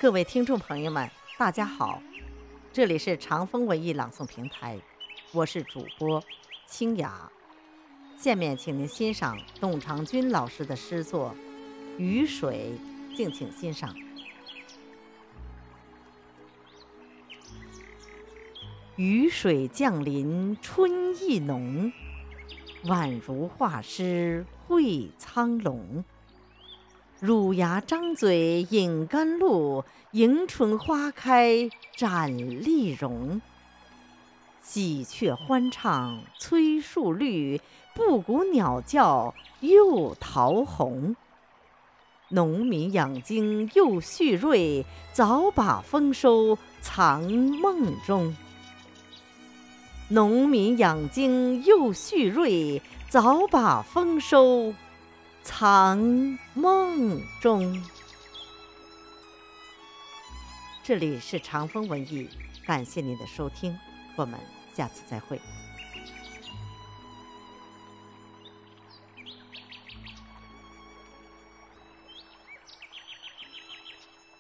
各位听众朋友们，大家好，这里是长风文艺朗诵平台，我是主播清雅。下面请您欣赏董长军老师的诗作《雨水》，敬请欣赏。雨水降临春意浓，宛如画师绘苍龙。乳牙张嘴饮甘露，迎春花开展丽容。喜鹊欢唱催树绿，布谷鸟叫诱桃红。农民养精又蓄锐，早把丰收藏梦中。农民养精又蓄锐，早把丰收藏梦中。这里是长风文艺，感谢您的收听，我们下次再会。